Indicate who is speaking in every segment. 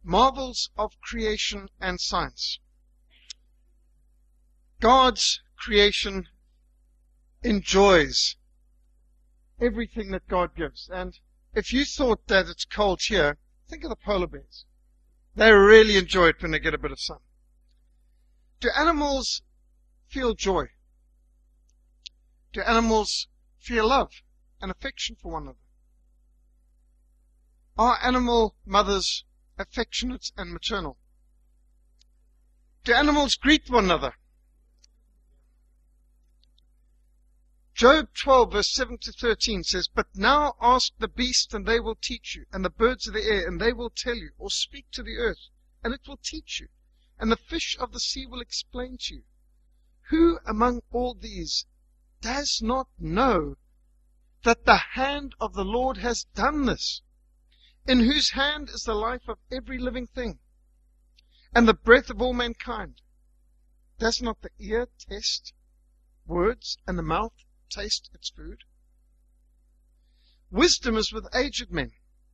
Speaker 1: Marvels of creation and science. God's creation enjoys everything that God gives. And if you thought that it's cold here, think of the polar bears. They really enjoy it when they get a bit of sun. Do animals feel joy? Do animals feel love and affection for one another? Are animal mothers affectionate and maternal? Do animals greet one another? Job 12 verse 7 to 13 says, "But now ask the beast, and they will teach you, and the birds of the air, and they will tell you, or speak to the earth, and it will teach you, and the fish of the sea will explain to you. Who among all these does not know that the hand of the Lord has done this, in whose hand is the life of every living thing, and the breath of all mankind? Does not the ear taste words, and the mouth taste its food? Wisdom is with aged men,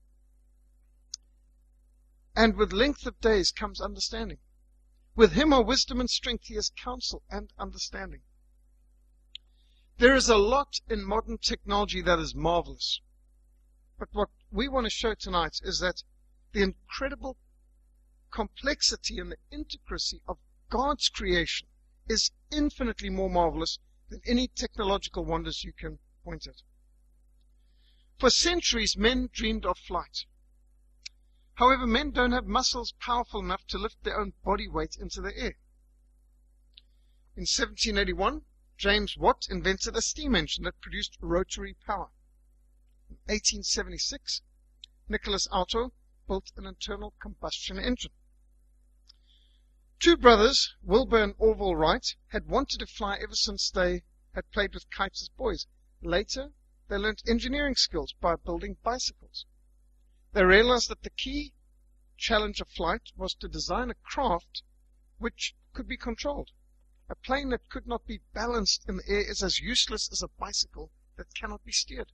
Speaker 1: and with length of days comes understanding. With him are wisdom and strength, he has counsel and understanding." There is a lot in modern technology that is marvelous. But what we want to show tonight is that the incredible complexity and the intricacy of God's creation is infinitely more marvelous than any technological wonders you can point at. For centuries, men dreamed of flight. However, men don't have muscles powerful enough to lift their own body weight into the air. In 1781, James Watt invented a steam engine that produced rotary power. In 1876, Nicholas Auto built an internal combustion engine. Two brothers, Wilbur and Orville Wright, had wanted to fly ever since they had played with kites as boys. Later, they learned engineering skills by building bicycles. They realized that the key challenge of flight was to design a craft which could be controlled. A plane that could not be balanced in the air is as useless as a bicycle that cannot be steered.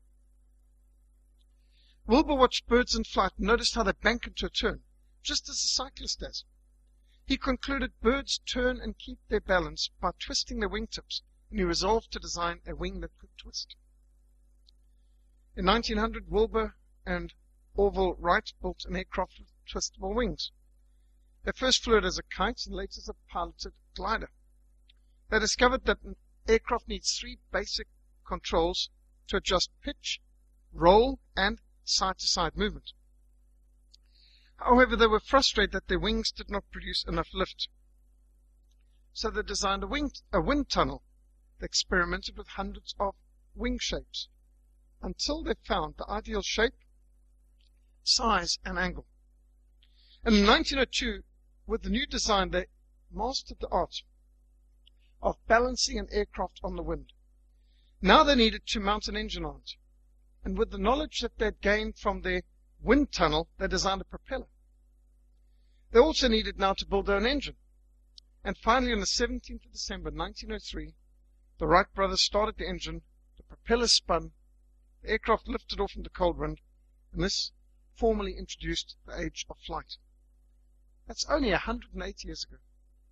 Speaker 1: Wilbur watched birds in flight and noticed how they bank into a turn, just as a cyclist does. He concluded birds turn and keep their balance by twisting their wingtips, and he resolved to design a wing that could twist. In 1900, Wilbur and Orville Wright built an aircraft with twistable wings. They first flew it as a kite and later as a piloted glider. They discovered that an aircraft needs three basic controls to adjust pitch, roll, and side-to-side movement. However, they were frustrated that their wings did not produce enough lift. So they designed a wind tunnel. They experimented with hundreds of wing shapes until they found the ideal shape, size, and angle. And in 1902, with the new design, they mastered the art of balancing an aircraft on the wind. Now they needed to mount an engine on it. And with the knowledge that they had gained from their wind tunnel, they designed a propeller. They also needed now to build their own engine. And finally, on the 17th of December 1903, the Wright brothers started the engine, the propeller spun, the aircraft lifted off into cold wind, and this formally introduced the age of flight. That's only 180 years ago.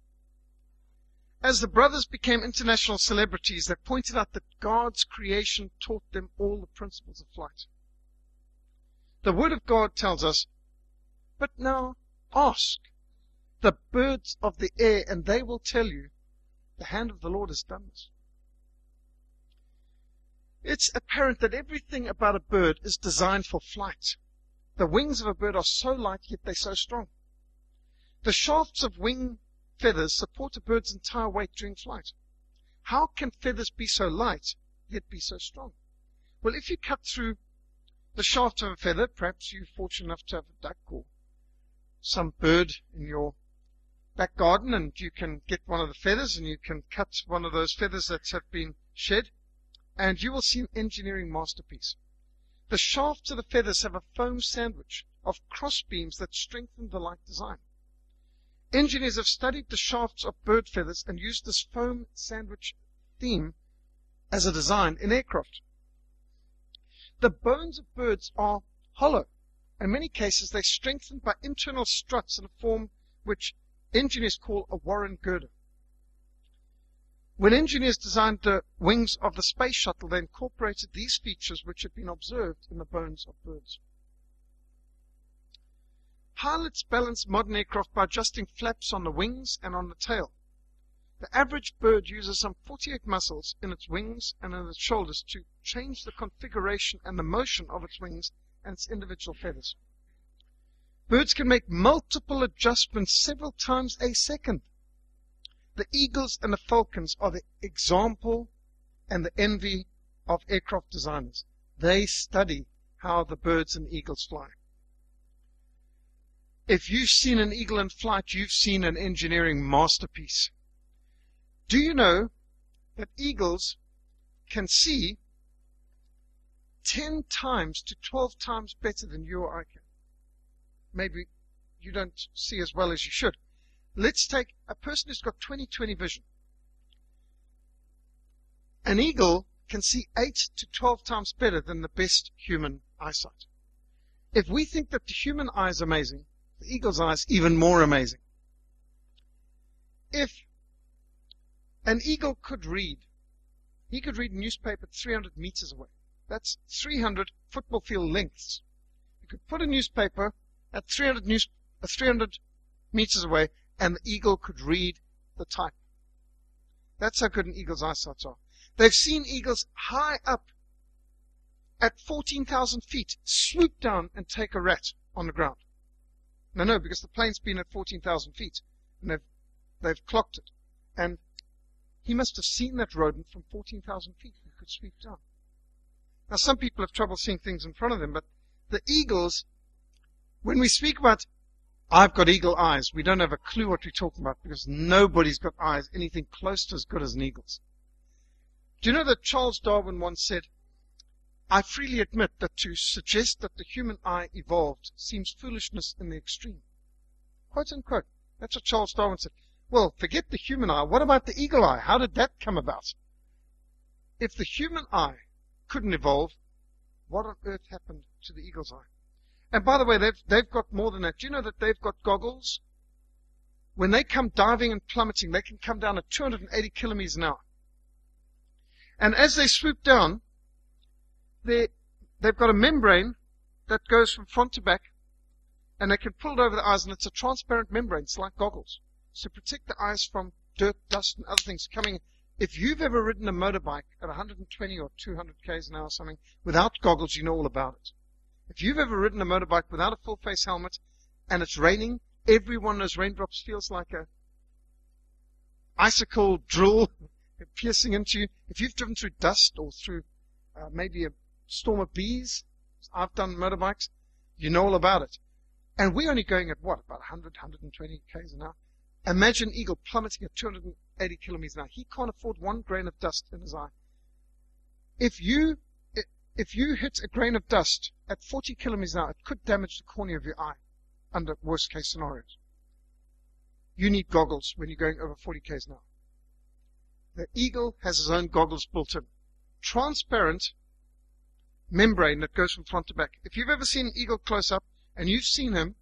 Speaker 1: As the brothers became international celebrities, they pointed out that God's creation taught them all the principles of flight. The Word of God tells us, "But now ask the birds of the air, and they will tell you, the hand of the Lord has done this." It's apparent that everything about a bird is designed for flight. The wings of a bird are so light, yet they're so strong. The shafts of wing feathers support a bird's entire weight during flight. How can feathers be so light, yet be so strong? Well, if you cut through the shaft of a feather, perhaps you're fortunate enough to have a duck or some bird in your back garden, and you can get one of the feathers and you can cut one of those feathers that have been shed, and you will see an engineering masterpiece. The shafts of the feathers have a foam sandwich of cross beams that strengthen the light design. Engineers have studied the shafts of bird feathers and used this foam sandwich theme as a design in aircraft. The bones of birds are hollow In many cases, they're strengthened by internal struts in a form which engineers call a Warren girder. When engineers designed the wings of the space shuttle, they incorporated these features which had been observed in the bones of birds. Pilots balance modern aircraft by adjusting flaps on the wings and on the tail. The average bird uses some 48 muscles in its wings and in its shoulders to change the configuration and the motion of its wings and its individual feathers. Birds can make multiple adjustments several times a second. The eagles and the falcons are the example and the envy of aircraft designers. They study how the birds and eagles fly. If you've seen an eagle in flight, you've seen an engineering masterpiece. Do you know that eagles can see 10 times to 12 times better than you or I can? Maybe you don't see as well as you should. Let's take a person who's got 20/20 vision. An eagle can see 8 to 12 times better than the best human eyesight. If we think that the human eye is amazing, the eagle's eye is even more amazing. If an eagle could read, he could read a newspaper 300 meters away. That's 300 football field lengths. You could put a newspaper at 300 meters away, and the eagle could read the type. That's how good an eagle's eyesight are. They've seen eagles high up at 14,000 feet swoop down and take a rat on the ground. No, because the plane's been at 14,000 feet, and they've clocked it. And he must have seen that rodent from 14,000 feet. He could sweep down. Now, some people have trouble seeing things in front of them, but the eagles, when we speak about I've got eagle eyes, we don't have a clue what we're talking about, because nobody's got eyes anything close to as good as an eagle's. Do you know that Charles Darwin once said, I freely admit that to suggest that the human eye evolved seems foolishness in the extreme. Quote unquote. That's what Charles Darwin said. Well, forget the human eye. What about the eagle eye? How did that come about? If the human eye couldn't evolve, what on earth happened to the eagle's eye? And by the way, they've got more than that. Do you know that they've got goggles? When they come diving and plummeting, they can come down at 280 kilometers an hour. And as they swoop down, they've got a membrane that goes from front to back, and they can pull it over the eyes, and it's a transparent membrane. It's like goggles. To protect the eyes from dirt, dust, and other things coming. If you've ever ridden a motorbike at 120 or 200 k's an hour or something, without goggles, you know all about it. If you've ever ridden a motorbike without a full face helmet, and it's raining, every one of those raindrops feels like a icicle drill piercing into you. If you've driven through dust or through maybe a storm of bees, I've done motorbikes, you know all about it. And we're only going at what, about 100, 120 k's an hour? Imagine an eagle plummeting at 280 kilometers an hour. He can't afford one grain of dust in his eye. If you hit a grain of dust at 40 kilometers an hour, it could damage the cornea of your eye under worst case scenarios. You need goggles when you're going over 40 k's an hour. The eagle has his own goggles built in. Transparent membrane that goes from front to back. If you've ever seen an eagle close up, and you've seen him,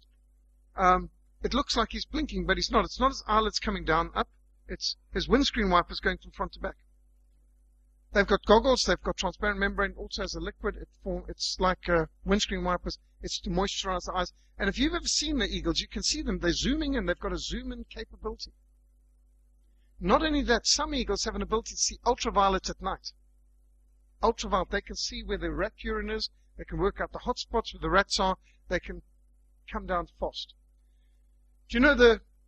Speaker 1: it looks like he's blinking, but he's not. It's not his eyelids coming down up. It's his windscreen wipers going from front to back. They've got goggles. They've got transparent membrane. Also has a liquid. It's like windscreen wipers. It's to moisturize the eyes. And if you've ever seen the eagles, you can see them. They're zooming in. They've got a zoom-in capability. Not only that, some eagles have an ability to see ultraviolet at night. Ultraviolet. They can see where the rat urine is. They can work out the hot spots where the rats are. They can come down fast. Do you know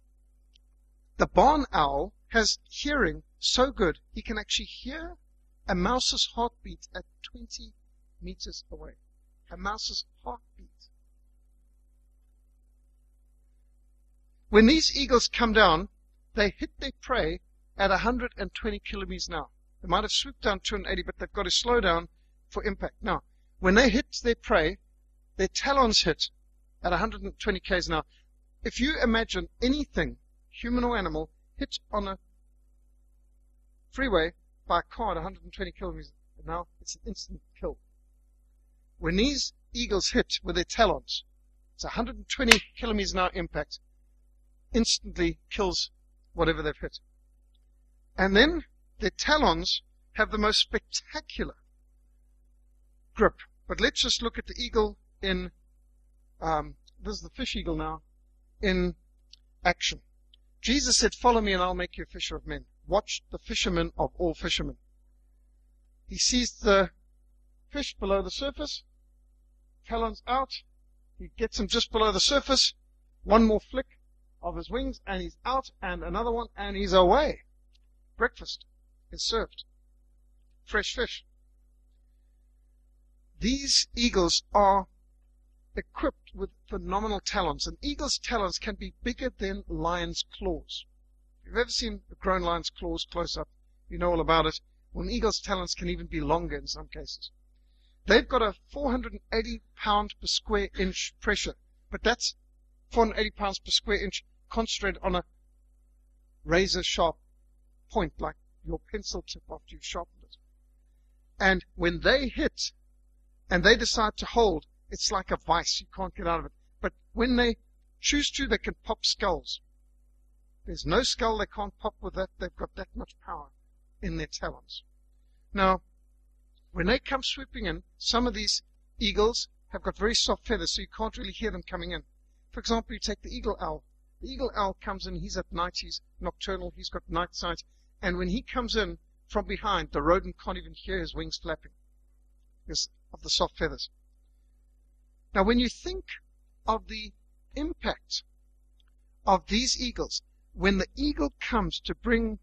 Speaker 1: the barn owl has hearing so good, he can actually hear a mouse's heartbeat at 20 meters away. A mouse's heartbeat. When these eagles come down, they hit their prey at 120 kilometers an hour. They might have swooped down 280, but they've got to slow down for impact. Now, when they hit their prey, their talons hit at 120 k's an hour. If you imagine anything, human or animal, hit on a freeway by a car at 120 kilometers an hour, it's an instant kill. When these eagles hit with their talons, it's 120 kilometers an hour impact, instantly kills whatever they've hit. And then their talons have the most spectacular grip. But let's just look at the eagle in, this is the fish eagle now, in action. Jesus said, "Follow me and I'll make you a fisher of men." Watch the fisherman of all fishermen. He sees the fish below the surface, talons out, he gets him just below the surface, one more flick of his wings and he's out, and another one and he's away. Breakfast is served. Fresh fish. These eagles are equipped with phenomenal talons, and eagles' talons can be bigger than lions' claws. If you've ever seen a grown lion's claws close up, you know all about it. Well, an eagle's talons can even be longer in some cases. They've got a 480 pound per square inch pressure, but that's 480 pounds per square inch concentrated on a razor sharp point, like your pencil tip after you've sharpened it. And when they hit and they decide to hold, it's like a vice. You can't get out of it. But when they choose to, they can pop skulls. There's no skull they can't pop with that. They've got that much power in their talons. Now, when they come swooping in, some of these eagles have got very soft feathers, so you can't really hear them coming in. For example, you take the eagle owl. The eagle owl comes in, he's at night, he's nocturnal, he's got night sight, and when he comes in from behind, the rodent can't even hear his wings flapping because of the soft feathers. Now, when you think of the impact of these eagles, when the eagle comes to bring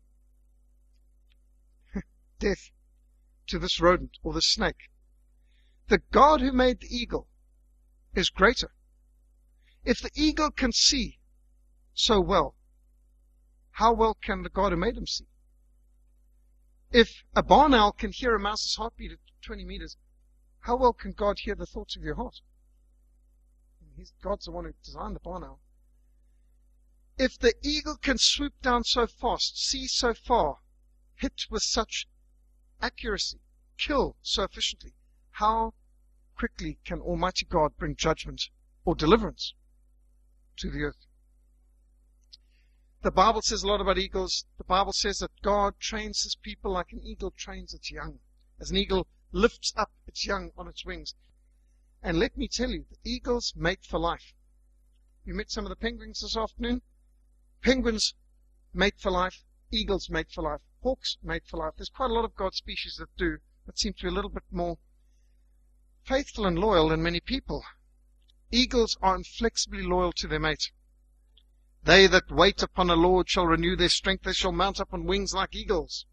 Speaker 1: death to this rodent or this snake, the God who made the eagle is greater. If the eagle can see so well, how well can the God who made him see? If a barn owl can hear a mouse's heartbeat at 20 meters, how well can God hear the thoughts of your heart? God's the one who designed the barn owl. If the eagle can swoop down so fast, see so far, hit with such accuracy, kill so efficiently, how quickly can Almighty God bring judgment or deliverance to the earth? The Bible says a lot about eagles. The Bible says that God trains his people like an eagle trains its young. As an eagle lifts up its young on its wings. And let me tell you, the eagles mate for life. You met some of the penguins this afternoon. Penguins mate for life. Eagles mate for life. Hawks mate for life. There's quite a lot of God's species that do, that seem to be a little bit more faithful and loyal than many people. Eagles are inflexibly loyal to their mate. They that wait upon the Lord shall renew their strength. They shall mount up on wings like eagles.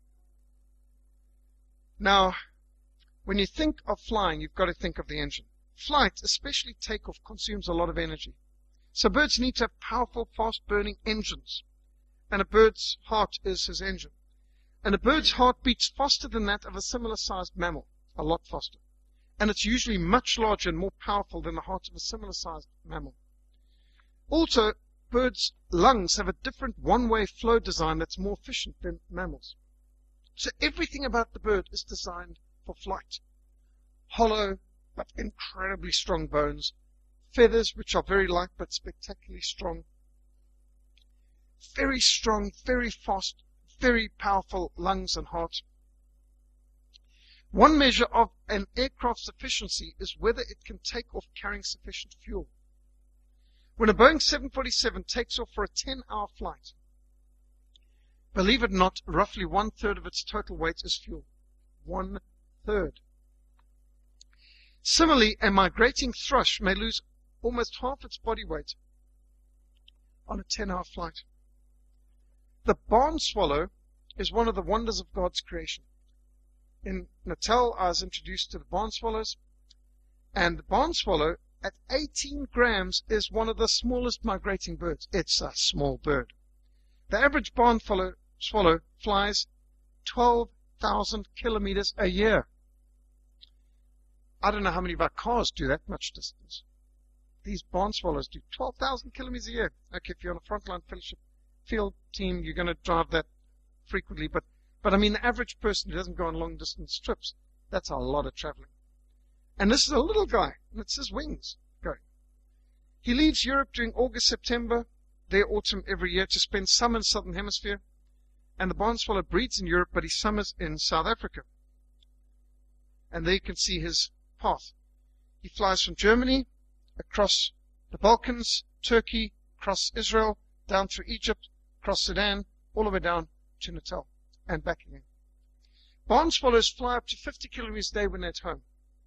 Speaker 1: Now, when you think of flying, you've got to think of the engine. Flight, especially takeoff, consumes a lot of energy. So birds need to have powerful, fast-burning engines. And a bird's heart is his engine. And a bird's heart beats faster than that of a similar-sized mammal, a lot faster. And it's usually much larger and more powerful than the heart of a similar-sized mammal. Also, birds' lungs have a different one-way flow design that's more efficient than mammals. So everything about the bird is designed for flight. Hollow, but incredibly strong bones. Feathers, which are very light, but spectacularly strong. Very strong, very fast, very powerful lungs and heart. One measure of an aircraft's efficiency is whether it can take off carrying sufficient fuel. When a Boeing 747 takes off for a 10-hour flight, believe it or not, roughly 1/3 of its total weight is fuel. 1/3. Similarly, a migrating thrush may lose almost half its body weight on a 10-hour flight. The barn swallow is one of the wonders of God's creation. In Natal, I was introduced to the barn swallows, and the barn swallow at 18 grams is one of the smallest migrating birds. It's a small bird. The average barn swallow flies 12,000 kilometers a year. I don't know how many of our cars do that much distance. These barn swallows do 12,000 kilometers a year. Okay, if you're on a frontline fellowship field team, you're going to drive that frequently. But I mean, the average person who doesn't go on long distance trips, that's a lot of traveling. And this is a little guy, and it's his wings going. He leaves Europe during August, September, their autumn every year, to spend summer in Southern Hemisphere. And the barn swallow breeds in Europe, but he summers in South Africa. And there you can see his path. He flies from Germany, across the Balkans, Turkey, across Israel, down through Egypt, across Sudan, all the way down to Natal, and back again. Barn swallows fly up to 50 kilometers a day when they're at home,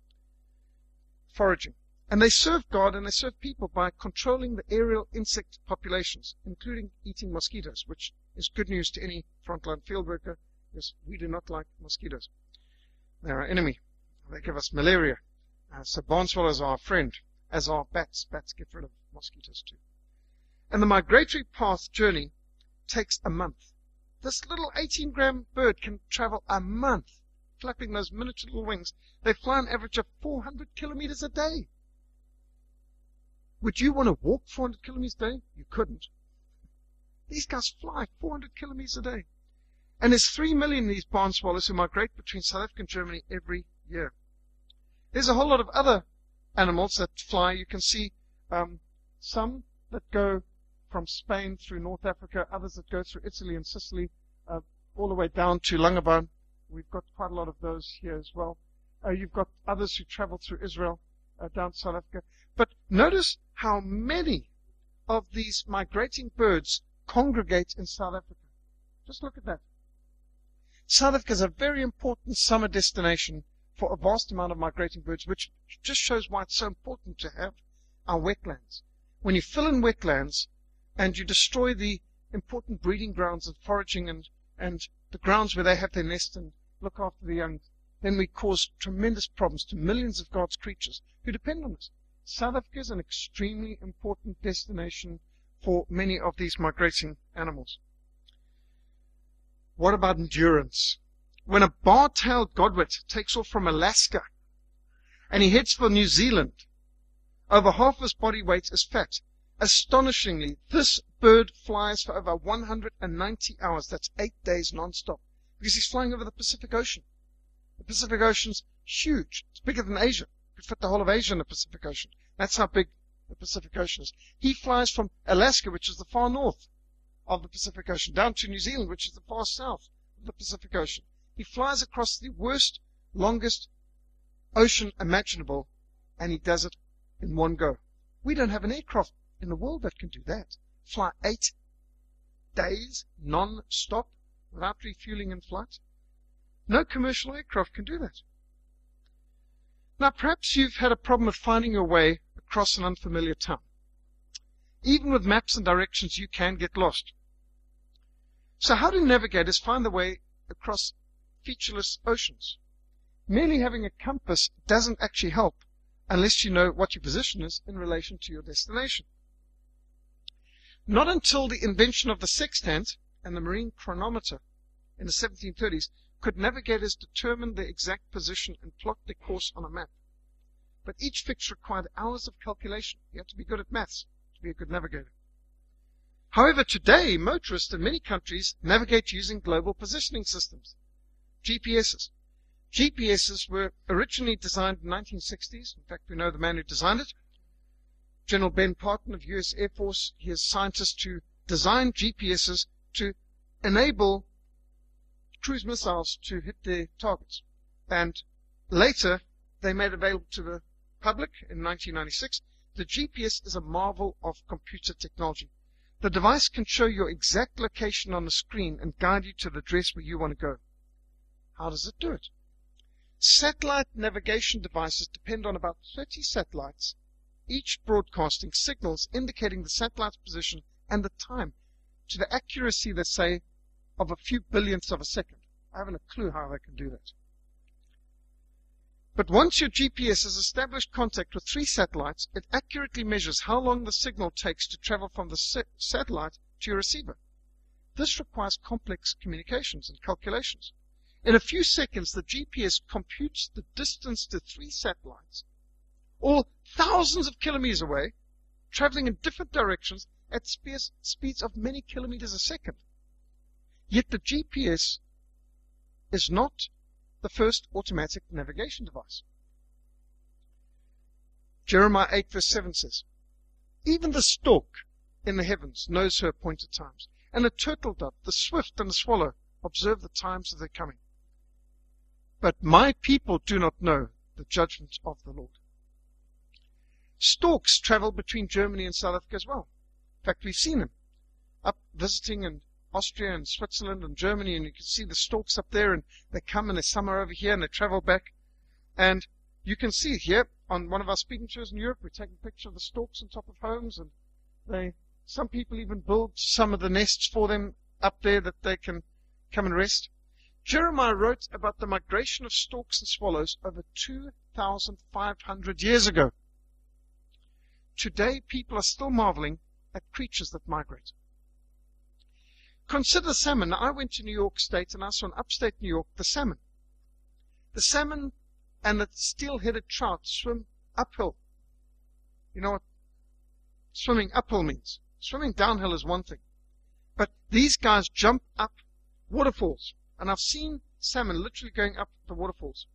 Speaker 1: foraging. And they serve God and they serve people by controlling the aerial insect populations, including eating mosquitoes, which is good news to any frontline field worker, because we do not like mosquitoes. They're our enemy. They give us malaria. So barn swallows are our friend, as are bats. Bats get rid of mosquitoes too. And the migratory path journey takes a month. This little 18-gram bird can travel a month, flapping those miniature little wings. They fly an average of 400 kilometers a day. Would you want to walk 400 kilometers a day? You couldn't. These guys fly 400 kilometers a day. And there's 3 million of these barn swallows who migrate between South Africa and Germany every year. There's a whole lot of other animals that fly. You can see some that go from Spain through North Africa, others that go through Italy and Sicily, all the way down to Langebaan. We've got quite a lot of those here as well. You've got others who travel through Israel, down to South Africa. But notice how many of these migrating birds congregate in South Africa. Just look at that. South Africa is a very important summer destination for a vast amount of migrating birds, which just shows why it's so important to have our wetlands. When you fill in wetlands and you destroy the important breeding grounds and foraging and the grounds where they have their nest and look after the young, then we cause tremendous problems to millions of God's creatures who depend on us. South Africa is an extremely important destination for many of these migrating animals. What about endurance? When a bar-tailed godwit takes off from Alaska and he heads for New Zealand, over half his body weight is fat. Astonishingly, this bird flies for over 190 hours. That's 8 days non-stop, because he's flying over the Pacific Ocean. The Pacific Ocean's huge. It's bigger than Asia. You could fit the whole of Asia in the Pacific Ocean. That's how big the Pacific Ocean is. He flies from Alaska, which is the far north of the Pacific Ocean, down to New Zealand, which is the far south of the Pacific Ocean. He flies across the worst, longest ocean imaginable, and he does it in one go. We don't have an aircraft in the world that can do that. Fly 8 days non-stop without refueling in flight. No commercial aircraft can do that. Now, perhaps you've had a problem with finding your way across an unfamiliar town. Even with maps and directions, you can get lost. So how do navigators find the way across featureless oceans? Merely having a compass doesn't actually help unless you know what your position is in relation to your destination. Not until the invention of the sextant and the marine chronometer in the 1730s could navigators determine their exact position and plot their course on a map. But each fix required hours of calculation. You had to be good at maths to be a good navigator. However, today, motorists in many countries navigate using global positioning systems, GPSs. GPSs were originally designed in the 1960s. In fact, we know the man who designed it, General Ben Parton of U.S. Air Force. He is a scientist who designed GPSs to enable cruise missiles to hit their targets. And later, they made available to the public in 1996. The GPS is a marvel of computer technology. The device can show your exact location on the screen and guide you to the address where you want to go. How does it do it? Satellite navigation devices depend on about 30 satellites, each broadcasting signals indicating the satellite's position and the time to the accuracy, they say, of a few billionths of a second. I haven't a clue how they can do that. But once your GPS has established contact with 3 satellites, it accurately measures how long the signal takes to travel from the satellite to your receiver. This requires complex communications and calculations. In a few seconds, the GPS computes the distance to 3 satellites, all thousands of kilometers away, traveling in different directions at speeds of many kilometers a second. Yet the GPS is not the first automatic navigation device. Jeremiah 8 verse 7 says, even the stork in the heavens knows her appointed times, and the turtle dove, the swift and the swallow observe the times of their coming. But my people do not know the judgment of the Lord. Storks travel between Germany and South Africa as well. In fact, we've seen them up visiting in Austria and Switzerland and Germany, and you can see the storks up there, and they come and they summer over here and they travel back. And you can see here on one of our speaking tours in Europe, we're taking a picture of the storks on top of homes, and some people even build some of the nests for them up there that they can come and rest. Jeremiah wrote about the migration of storks and swallows over 2,500 years ago. Today, people are still marveling at creatures that migrate. Consider salmon. Now, I went to New York State and I saw in upstate New York the salmon. The salmon and the steel-headed trout swim uphill. You know what swimming uphill means? Swimming downhill is one thing. But these guys jump up waterfalls. And I've seen salmon literally going up the waterfalls.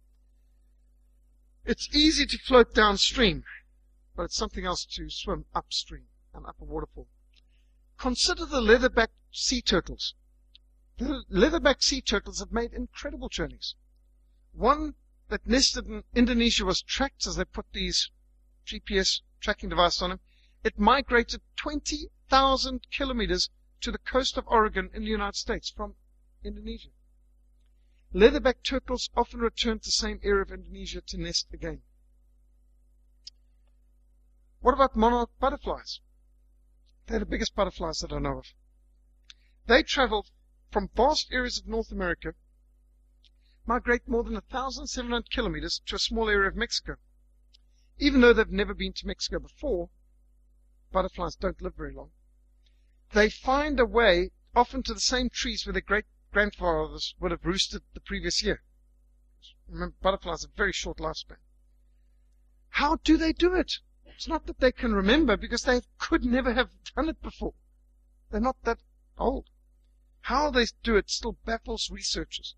Speaker 1: It's easy to float downstream, but it's something else to swim upstream and up a waterfall. Consider the leatherback sea turtles. The leatherback sea turtles have made incredible journeys. One that nested in Indonesia was tracked as they put these GPS tracking devices on him. It migrated 20,000 kilometers to the coast of Oregon in the United States from Indonesia. Leatherback turtles often return to the same area of Indonesia to nest again. What about monarch butterflies? They're the biggest butterflies that I know of. They travel from vast areas of North America, migrate more than 1,700 kilometers to a small area of Mexico. Even though they've never been to Mexico before, butterflies don't live very long. They find a way often to the same trees where their great-grandfathers would have roosted the previous year. Remember, butterflies have a very short lifespan. How do they do it? It's not that they can remember, because they could never have done it before. They're not that old. How they do it still baffles researchers.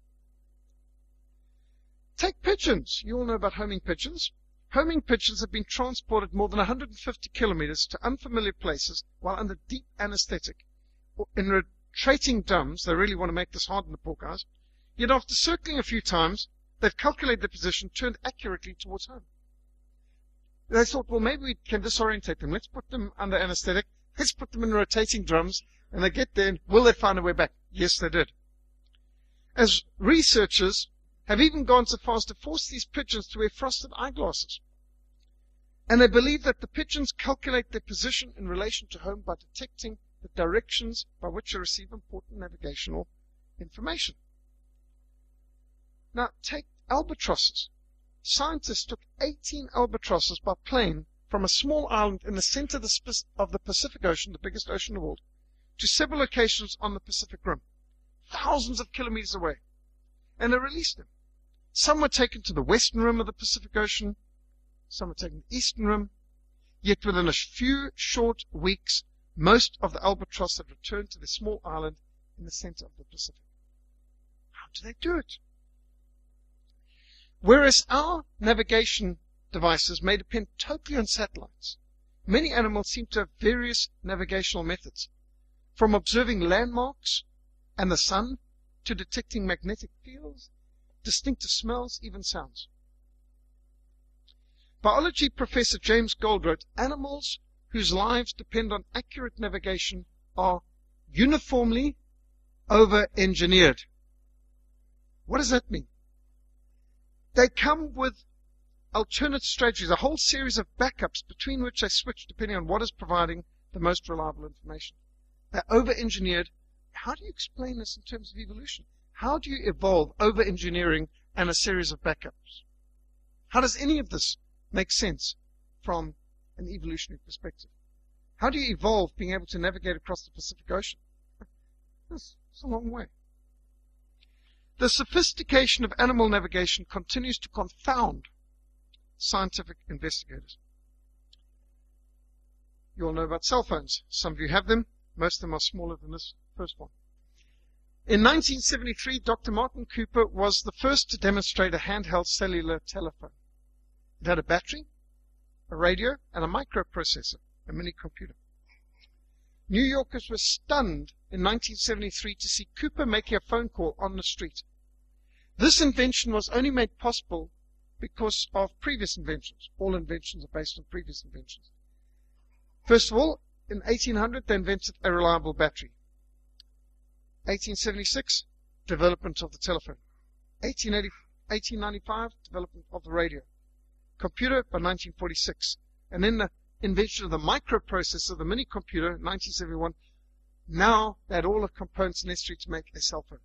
Speaker 1: Take pigeons. You all know about homing pigeons. Homing pigeons have been transported more than 150 kilometers to unfamiliar places while under deep anesthetic. In retreating dumps, they really want to make this hard on the poor guys. Yet after circling a few times, they've calculated their position, turned accurately towards home. They thought, well, maybe we can disorientate them. Let's put them under anesthetic. Let's put them in rotating drums. And they get there, and will they find a way back? Yes, they did. As researchers have even gone so far as to force these pigeons to wear frosted eyeglasses. And they believe that the pigeons calculate their position in relation to home by detecting the directions by which they receive important navigational information. Now, take albatrosses. Scientists took 18 albatrosses by plane from a small island in the center of the Pacific Ocean, the biggest ocean in the world, to several locations on the Pacific Rim, thousands of kilometers away. And they released them. Some were taken to the western rim of the Pacific Ocean, some were taken to the eastern rim, yet within a few short weeks, most of the albatross had returned to the small island in the center of the Pacific. How do they do it? Whereas our navigation devices may depend totally on satellites, many animals seem to have various navigational methods, from observing landmarks and the sun to detecting magnetic fields, distinctive smells, even sounds. Biology professor James Gold wrote, animals whose lives depend on accurate navigation are uniformly over-engineered. What does that mean? They come with alternate strategies, a whole series of backups between which they switch depending on what is providing the most reliable information. They're over-engineered. How do you explain this in terms of evolution? How do you evolve over-engineering and a series of backups? How does any of this make sense from an evolutionary perspective? How do you evolve being able to navigate across the Pacific Ocean? It's a long way. The sophistication of animal navigation continues to confound scientific investigators. You all know about cell phones. Some of you have them. Most of them are smaller than this first one. In 1973, Dr. Martin Cooper was the first to demonstrate a handheld cellular telephone. It had a battery, a radio, and a microprocessor, a mini computer. New Yorkers were stunned in 1973 to see Cooper making a phone call on the street. This invention was only made possible because of previous inventions. All inventions are based on previous inventions. First of all, in 1800, they invented a reliable battery. 1876, development of the telephone. 1895, development of the radio. Computer by 1946. And then the invention of the microprocessor, the mini computer, 1971. Now they had all the components necessary to make a cell phone.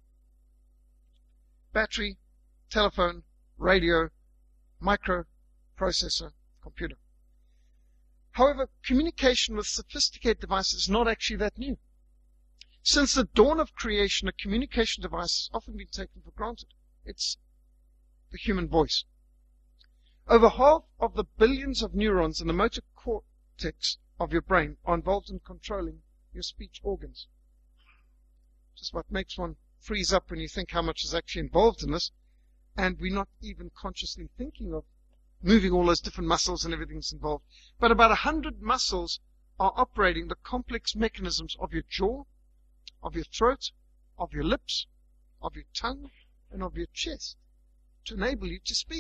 Speaker 1: Battery, telephone, radio, microprocessor, computer. However, communication with sophisticated devices is not actually that new. Since the dawn of creation, a communication device has often been taken for granted. It's the human voice. Over half of the billions of neurons in the motor cortex of your brain are involved in controlling your speech organs. Just what makes one freeze up when you think how much is actually involved in this, and we're not even consciously thinking of moving all those different muscles and everything that's involved. But about 100 muscles are operating the complex mechanisms of your jaw, of your throat, of your lips, of your tongue, and of your chest to enable you to speak.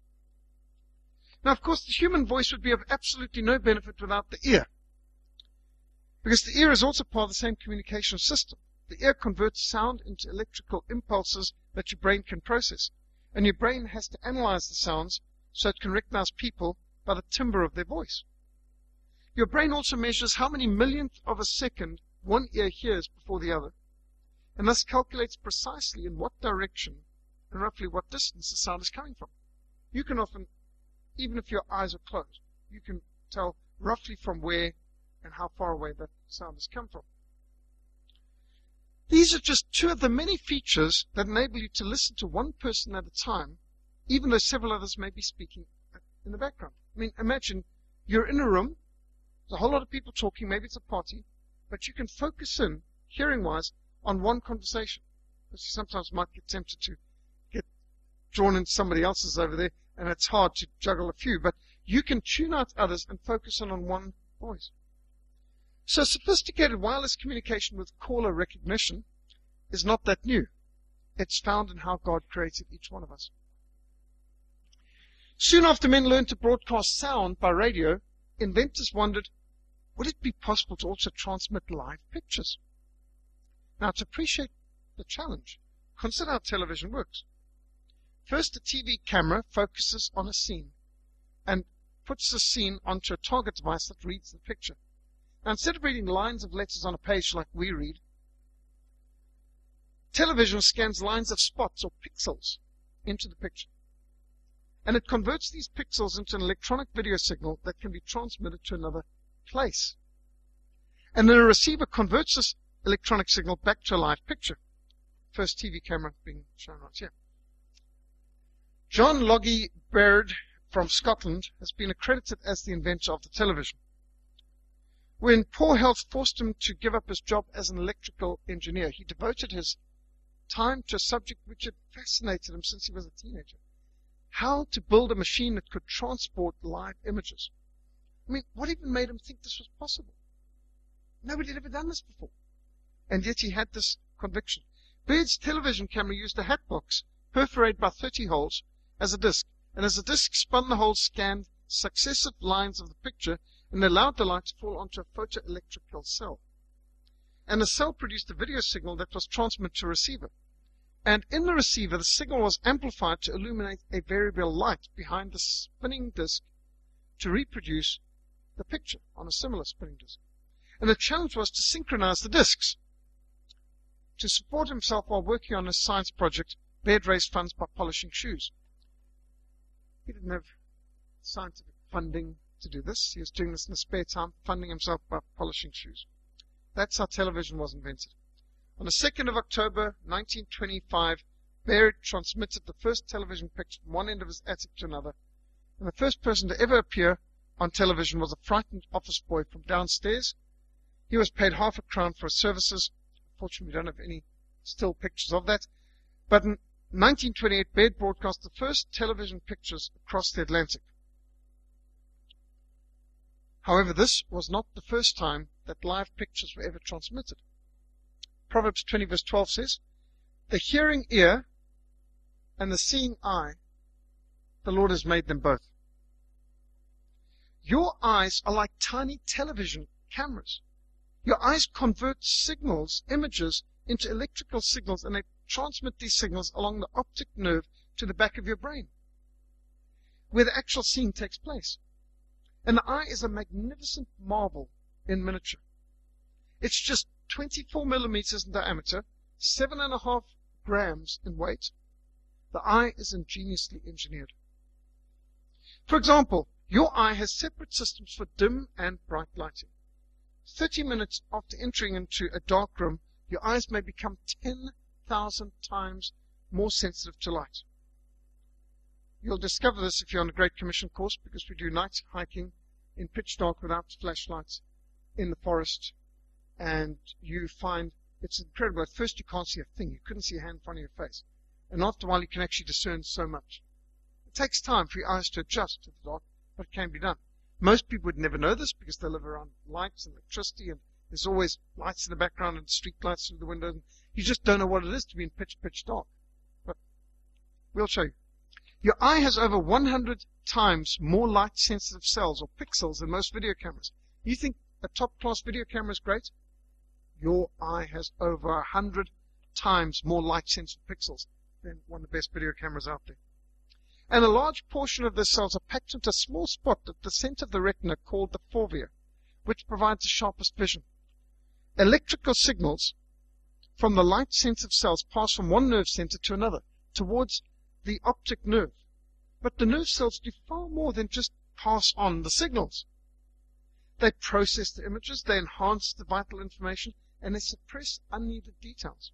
Speaker 1: Now, of course, the human voice would be of absolutely no benefit without the ear, because the ear is also part of the same communication system. The ear converts sound into electrical impulses that your brain can process, and your brain has to analyze the sounds so it can recognize people by the timbre of their voice. Your brain also measures how many millionths of a second one ear hears before the other, and thus calculates precisely in what direction and roughly what distance the sound is coming from. You can often, even if your eyes are closed, you can tell roughly from where and how far away that sound has come from. These are just two of the many features that enable you to listen to one person at a time, even though several others may be speaking in the background. I mean, imagine you're in a room, there's a whole lot of people talking, maybe it's a party, but you can focus in, hearing-wise, on one conversation. Because you sometimes might get tempted to get drawn into somebody else's over there, and it's hard to juggle a few, but you can tune out others and focus in on one voice. So sophisticated wireless communication with caller recognition is not that new. It's found in how God created each one of us. Soon after men learned to broadcast sound by radio, inventors wondered, would it be possible to also transmit live pictures? Now, to appreciate the challenge, consider how television works. First, a TV camera focuses on a scene and puts the scene onto a target device that reads the picture. Now, instead of reading lines of letters on a page like we read, television scans lines of spots or pixels into the picture. And it converts these pixels into an electronic video signal that can be transmitted to another place. And then a receiver converts this electronic signal back to a live picture. First TV camera being shown right here. John Logie Baird from Scotland has been accredited as the inventor of the television. When poor health forced him to give up his job as an electrical engineer, he devoted his time to a subject which had fascinated him since he was a teenager. How to build a machine that could transport live images. I mean, what even made him think this was possible? Nobody had ever done this before. And yet he had this conviction. Baird's television camera used a hat box perforated by 30 holes as a disc, and as the disc spun, the holes scanned successive lines of the picture and allowed the light to fall onto a photoelectrical cell. And the cell produced a video signal that was transmitted to a receiver. And in the receiver, the signal was amplified to illuminate a variable light behind the spinning disc to reproduce the picture on a similar spinning disc. And the challenge was to synchronize the discs. To support himself while working on his science project, Baird raised funds by polishing shoes. He didn't have scientific funding to do this. He was doing this in his spare time, funding himself by polishing shoes. That's how television was invented. On the 2nd of October, 1925, Baird transmitted the first television picture from one end of his attic to another, and the first person to ever appear on television was a frightened office boy from downstairs. He was paid £0.50 for his services. Unfortunately, we don't have any still pictures of that. But in 1928, Baird broadcast the first television pictures across the Atlantic. However, this was not the first time that live pictures were ever transmitted. Proverbs 20 verse 12 says, "The hearing ear and the seeing eye, the Lord has made them both." Your eyes are like tiny television cameras. Your eyes convert signals, images, into electrical signals, and they transmit these signals along the optic nerve to the back of your brain, where the actual seeing takes place. And the eye is a magnificent marvel in miniature. It's just 24 millimeters in diameter, 7.5 grams in weight. The eye is ingeniously engineered. For example, your eye has separate systems for dim and bright lighting. 30 minutes after entering into a dark room, your eyes may become 10,000 times more sensitive to light. You'll discover this if you're on a Great Commission course, because we do night hiking in pitch dark without flashlights in the forest, and you find it's incredible. At first you can't see a thing. You couldn't see a hand in front of your face. And after a while you can actually discern so much. It takes time for your eyes to adjust to the dark, but it can be done. Most people would never know this because they live around lights and electricity, and there's always lights in the background and street lights through the windows. And you just don't know what it is to be in pitch dark. But we'll show you. Your eye has over 100 times more light-sensitive cells or pixels than most video cameras. You think a top-class video camera is great? Your eye has over 100 times more light-sensitive pixels than one of the best video cameras out there. And a large portion of the cells are packed into a small spot at the center of the retina called the fovea, which provides the sharpest vision. Electrical signals from the light-sensitive cells pass from one nerve center to another, towards the optic nerve. But the nerve cells do far more than just pass on the signals. They process the images, they enhance the vital information, and they suppress unneeded details.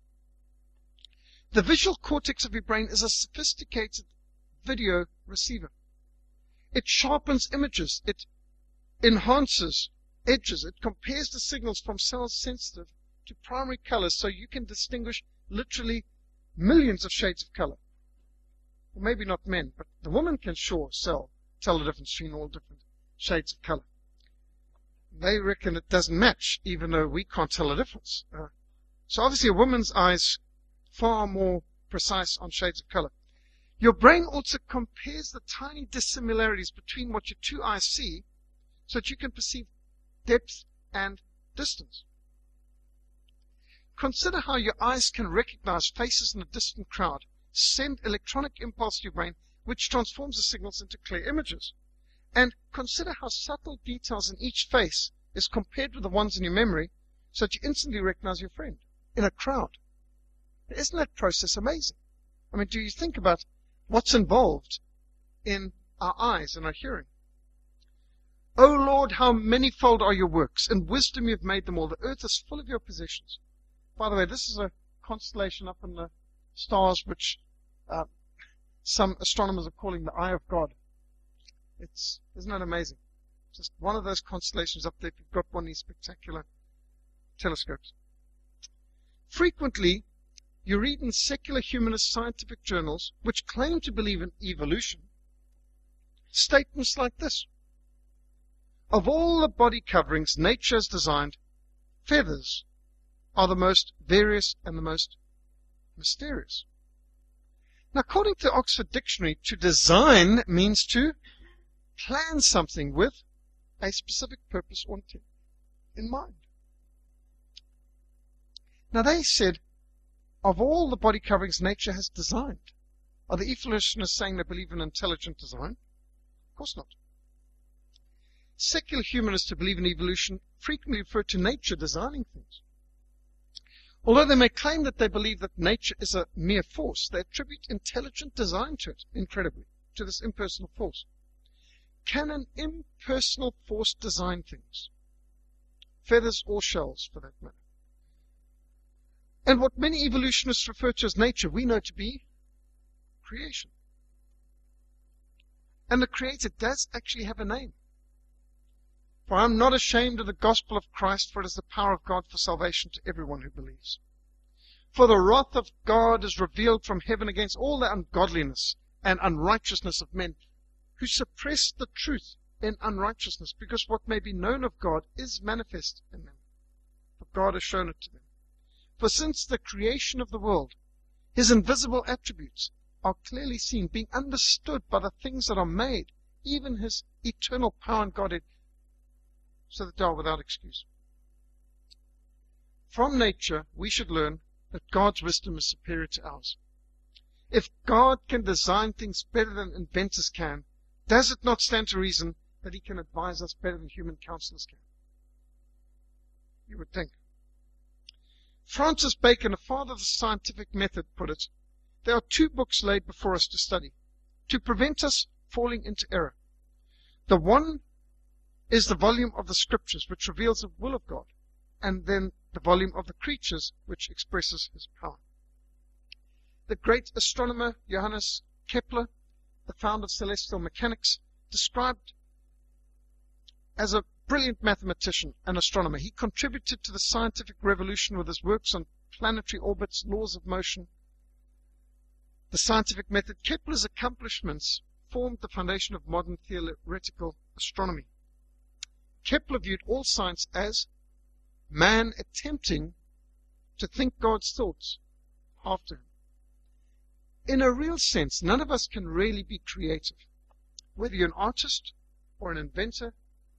Speaker 1: The visual cortex of your brain is a sophisticated video receiver. It sharpens images, it enhances edges, it compares the signals from cells sensitive to primary colors so you can distinguish literally millions of shades of color. Well, maybe not men, but the woman can sure tell the difference between all different shades of color. They reckon it doesn't match, even though we can't tell the difference. So obviously a woman's eyes far more precise on shades of color. Your brain also compares the tiny dissimilarities between what your two eyes see so that you can perceive depth and distance. Consider how your eyes can recognize faces in a distant crowd, send electronic impulse to your brain, which transforms the signals into clear images. And consider how subtle details in each face is compared with the ones in your memory, so that you instantly recognize your friend in a crowd. Isn't that process amazing? I mean, do you think about what's involved in our eyes and our hearing? O Lord, how manifold are your works. In wisdom you have made them all. The earth is full of your possessions. By the way, this is a constellation up in the stars which some astronomers are calling the Eye of God. Isn't that amazing? Just one of those constellations up there if you've got one of these spectacular telescopes. Frequently, you read in secular humanist scientific journals, which claim to believe in evolution, statements like this: of all the body coverings nature has designed, feathers are the most various and the most mysterious. Now, according to the Oxford Dictionary, to design means to plan something with a specific purpose or intent in mind. Now, they said, of all the body coverings nature has designed. Are the evolutionists saying they believe in intelligent design? Of course not. Secular humanists who believe in evolution frequently refer to nature designing things. Although they may claim that they believe that nature is a mere force, they attribute intelligent design to it, incredibly, to this impersonal force. Can an impersonal force design things? Feathers or shells, for that matter. And what many evolutionists refer to as nature, we know to be creation. And the Creator does actually have a name. For I am not ashamed of the gospel of Christ, for it is the power of God for salvation to everyone who believes. For the wrath of God is revealed from heaven against all the ungodliness and unrighteousness of men who suppress the truth in unrighteousness, because what may be known of God is manifest in them, for God has shown it to them. For since the creation of the world, his invisible attributes are clearly seen, being understood by the things that are made, even his eternal power and Godhead, so that they are without excuse. From nature, we should learn that God's wisdom is superior to ours. If God can design things better than inventors can, does it not stand to reason that he can advise us better than human counselors can? You would think. Francis Bacon, a father of the scientific method, put it, there are two books laid before us to study, to prevent us falling into error. The one is the volume of the Scriptures, which reveals the will of God, and then the volume of the creatures, which expresses his power. The great astronomer Johannes Kepler, the founder of celestial mechanics, described as a brilliant mathematician and astronomer. He contributed to the scientific revolution with his works on planetary orbits, laws of motion, the scientific method. Kepler's accomplishments formed the foundation of modern theoretical astronomy. Kepler viewed all science as man attempting to think God's thoughts after him. In a real sense, none of us can really be creative. Whether you're an artist or an inventor,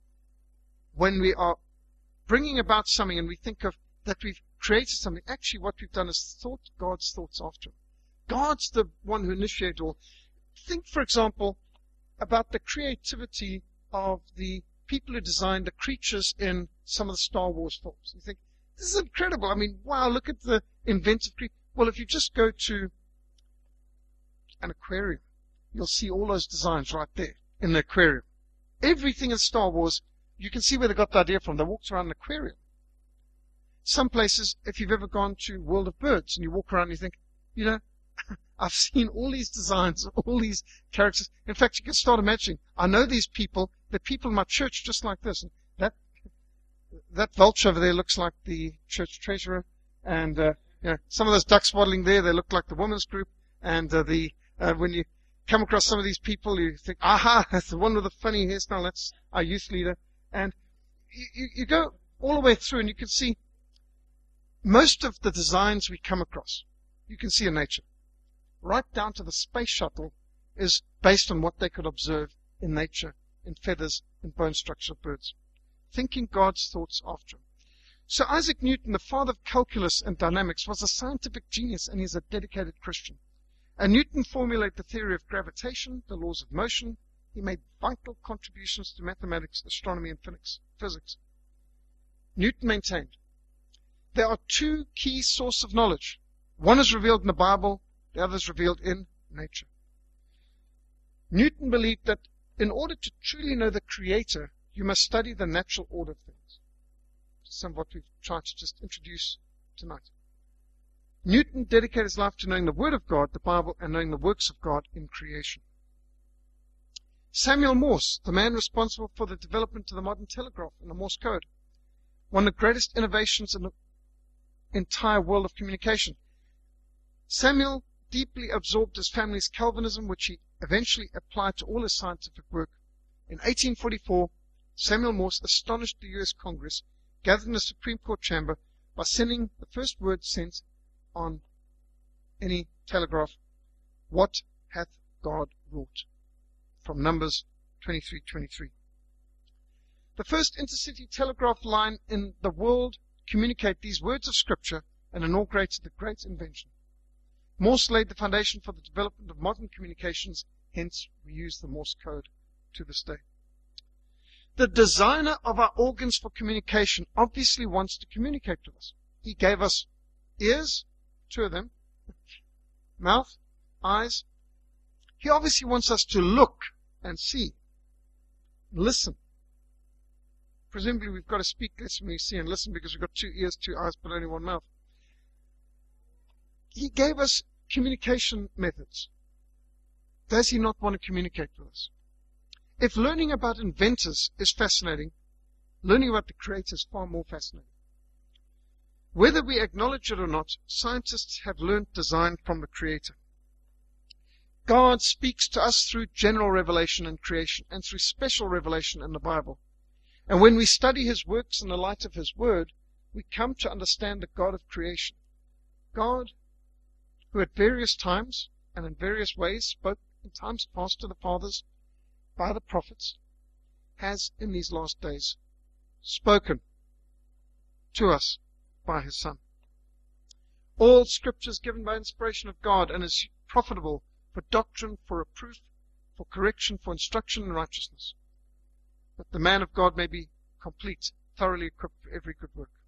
Speaker 1: when we are bringing about something and we think of that we've created something, actually what we've done is thought God's thoughts after him. God's the one who initiated all. Think, for example, about the creativity of the people who designed the creatures in some of the Star Wars films. You think, this is incredible. I mean, wow, look at the inventive creature. Well, if you just go to an aquarium, you'll see all those designs right there in the aquarium. Everything in Star Wars, you can see where they got the idea from. They walked around an aquarium. Some places, if you've ever gone to World of Birds and you walk around and you think, you know, I've seen all these designs, all these characters. In fact, you can start imagining, I know these people, the people in my church just like this. And that vulture over there looks like the church treasurer. And some of those ducks waddling there, they look like the women's group. And when you come across some of these people, you think, aha, that's the one with the funny hairstyle, that's our youth leader. And you go all the way through and you can see most of the designs we come across, you can see in nature. Right down to the space shuttle is based on what they could observe in nature, in feathers, in bone structure of birds. Thinking God's thoughts after him. So Isaac Newton, the father of calculus and dynamics, was a scientific genius and he's a dedicated Christian. And Newton formulated the theory of gravitation, the laws of motion. He made vital contributions to mathematics, astronomy, and physics. Newton maintained, there are two key sources of knowledge. One is revealed in the Bible, the other is revealed in nature. Newton believed that in order to truly know the Creator, you must study the natural order of things. Some of what we've tried to just introduce tonight. Newton dedicated his life to knowing the Word of God, the Bible, and knowing the works of God in creation. Samuel Morse, the man responsible for the development of the modern telegraph and the Morse code, one of the greatest innovations in the entire world of communication. Samuel deeply absorbed his family's Calvinism, which he eventually applied to all his scientific work. In 1844, Samuel Morse astonished the U.S. Congress, gathered in the Supreme Court chamber, by sending the first word sent on any telegraph, "What hath God wrought?" from Numbers 23:23. The first intercity telegraph line in the world communicated these words of Scripture and inaugurated the great invention. Morse laid the foundation for the development of modern communications, hence we use the Morse code to this day. The designer of our organs for communication obviously wants to communicate with us. He gave us ears, 2 of them, mouth, eyes. He obviously wants us to look and see, listen. Presumably we've got to speak less when we see and listen because we've got 2 ears, 2 eyes, but only 1 mouth. He gave us communication methods. Does he not want to communicate with us? If learning about inventors is fascinating, learning about the Creator is far more fascinating. Whether we acknowledge it or not, scientists have learned design from the Creator. God speaks to us through general revelation in creation and through special revelation in the Bible. And when we study His works in the light of His Word, we come to understand the God of creation. God, who at various times and in various ways spoke in times past to the fathers by the prophets, has in these last days spoken to us by His Son. All Scripture is given by inspiration of God and is profitable for doctrine, for reproof, for correction, for instruction in righteousness, that the man of God may be complete, thoroughly equipped for every good work.